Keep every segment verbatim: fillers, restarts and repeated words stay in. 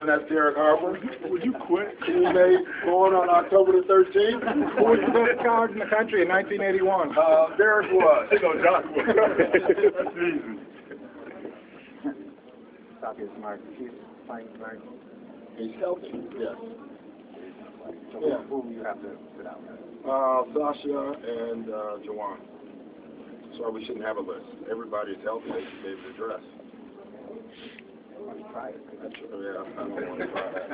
That's Derek Harper. Would you quit? Teammate born on October the thirteenth. Who was the best college in the country in nineteen eighty-one? Uh, Derek was. No, Jock was. That's easy. Stop here, Smart. He's playing smart. He's healthy, yes. So Yeah. who, who you have to sit out? Uh, Sasha and uh, Jawan. So we shouldn't have a list. Everybody's healthy. They should be able to dress. Try it. That's, yeah, I don't want to try that.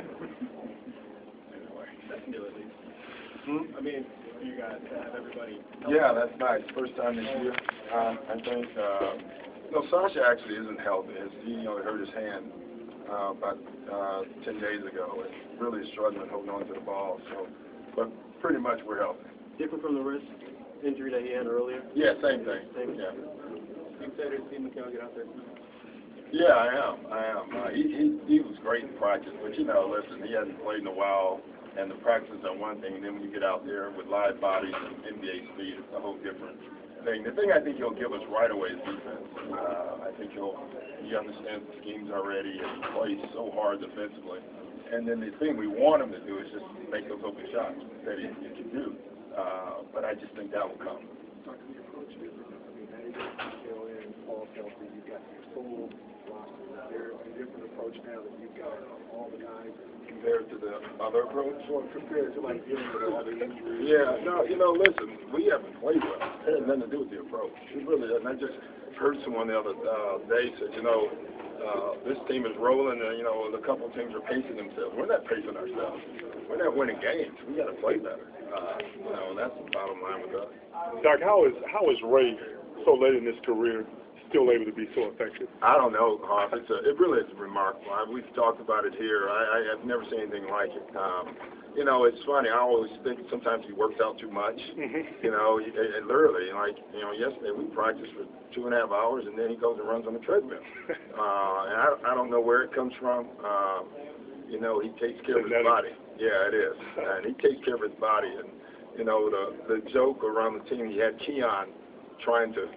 Anyway, that's new at least. Hmm? I mean, for you guys to have everybody. Yeah, that's nice. First time this year, um, I think. Uh, no, Sasha actually isn't healthy. His, he, you know, hurt his hand uh, about uh, ten days ago, and really struggling holding on to the ball. So, but pretty much we're healthy. Different from the wrist injury that he had earlier? Yeah, same thing. Same. Yeah. You excited to see Mikal get out there? Yeah, I am. I am. Uh, he, he he was great in practice, but you know, listen, he hasn't played in a while, and the practices are one thing, and then when you get out there with live bodies and N B A speed, it's a whole different thing. The thing I think he'll give us right away is defense. Uh, I think he'll he understands the schemes already, and he plays so hard defensively. And then the thing we want him to do is just make those open shots that he, he can do. Uh, but I just think that will come. Talk to the approach here. I mean, how do you get Phil in, Paul Kelsey, you've got your full roster. There's a different approach now that you've got all the guys. Compared to the other approach? Or compared to like dealing with all the injuries. Yeah, no, you know, listen, we haven't played well. It has nothing to do with the approach. It really doesn't. I just heard someone the other uh, day said, you know, uh, this team is rolling, and, you know, a couple of teams are pacing themselves. We're not pacing ourselves. We're not winning games. We got to play better. Uh, you know, and that's the bottom line with us. Doc, how is how is Ray so late in his career still able to be so effective? I don't know, Hoff. It's a, it really is remarkable. I, we've talked about it here. I, I, I've never seen anything like it. Um, you know, it's funny. I always think sometimes he works out too much. Mm-hmm. You know, he, and literally, like, you know, yesterday we practiced for two and a half hours, and then he goes and runs on the treadmill. uh, and I, I don't know where it comes from. Uh, you know, he takes care of his body. Yeah, it is. And he takes care of his body. And, you know, the, the joke around the team, he had Keon trying to,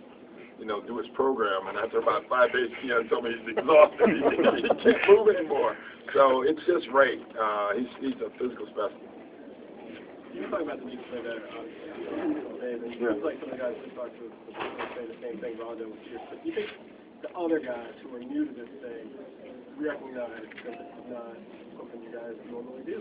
you know, do his program, and after about five days, Keon told me he's exhausted. he, he can't move anymore. So it's just Ray. Uh, he's he's a physical specimen. You were talking about the need to play better, obviously. And it seems like some of the guys we talked to would say the same thing Rondo was here. But do you think the other guys who are new to this thing recognize that it's not something you guys normally do?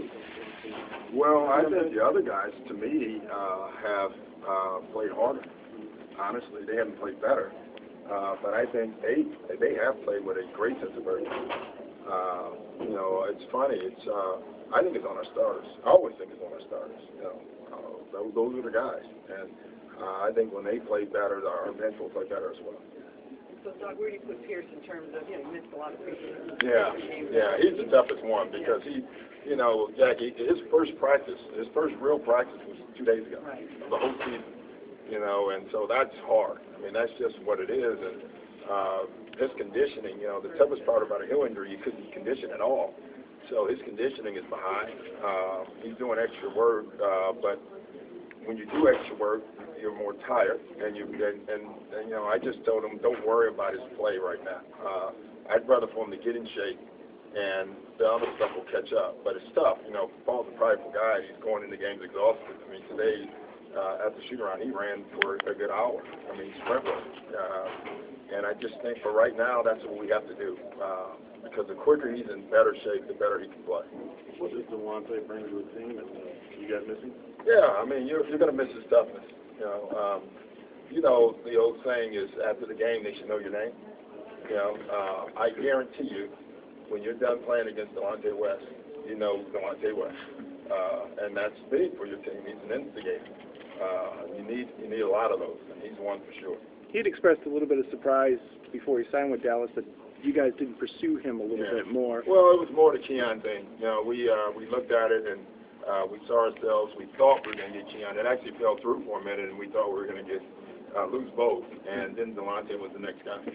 Well, I think the other guys, to me, uh, have uh, played harder. Honestly, they haven't played better, uh, but I think they they have played with a great sense of urgency. Uh, you know, it's funny. It's uh, I think it's on our starters. I always think it's on our starters. You know, uh, those, those are the guys, and uh, I think when they play better, our bench will play better as well. So, Doug, where do you put Pierce in terms of, you know, he missed a lot of preseason? Yeah, yeah, he's the toughest one because he, you know, Jackie, his first practice, his first real practice was two days ago, Right. the whole season, you know, and so that's hard. I mean, that's just what it is, and uh, his conditioning, you know, the toughest part about a heel injury, you couldn't condition at all. So his conditioning is behind. Uh, he's doing extra work, uh, but when you do extra work, you're more tired, and you and, and, and you know, I just told him, don't worry about his play right now. Uh, I'd rather for him to get in shape, and the other stuff will catch up. But it's tough, you know. Paul's a prideful guy. He's going into games exhausted. I mean, today uh, at the shoot around, he ran for a good hour. I mean, sprint work. Uh, and I just think for right now, that's what we have to do. Uh, because the quicker he's in better shape, the better he can play. What does Delonte bring to a team that you got missing? Yeah, I mean, you're, you're going to miss his toughness. You know, um, you know, the old saying is after the game, they should know your name. You know, uh, I guarantee you, when you're done playing against Delonte West, you know Delonte West. Uh, and that's big for your team. He's an instigator. Uh, you need you need a lot of those, and he's one for sure. He had expressed a little bit of surprise before he signed with Dallas that you guys didn't pursue him a little yeah. bit more. Well, it was more the Keon thing. You know, we uh, we looked at it and uh, we saw ourselves. We thought we were going to get Keon. It actually fell through for a minute, and we thought we were going to get uh, lose both. And then Delonte was the next guy.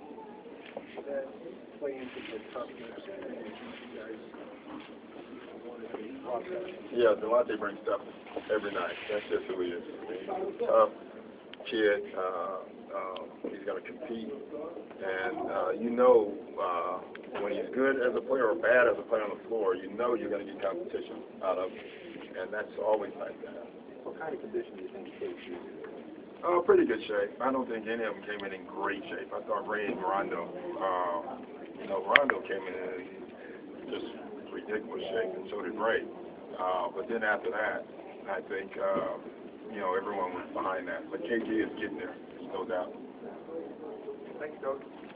That play into the toughness and you guys wanted to process. Yeah, Delonte brings stuff every night. That's just who he is. I mean, he's a tough kid. Uh, uh, he's got to compete. And uh, you know uh, when he's good as a player or bad as a player on the floor, you know you're going to get competition out of him. And that's always like that. What kind of condition do you think K G is in? Uh, pretty good shape. I don't think any of them came in in great shape. I thought Ray and Rondo, uh, you know, Rondo came in in just ridiculous shape, and so did Ray. Uh, but then after that, I think, uh, you know, everyone was behind that. But K G is getting there, there's no doubt. Thank you, Coach.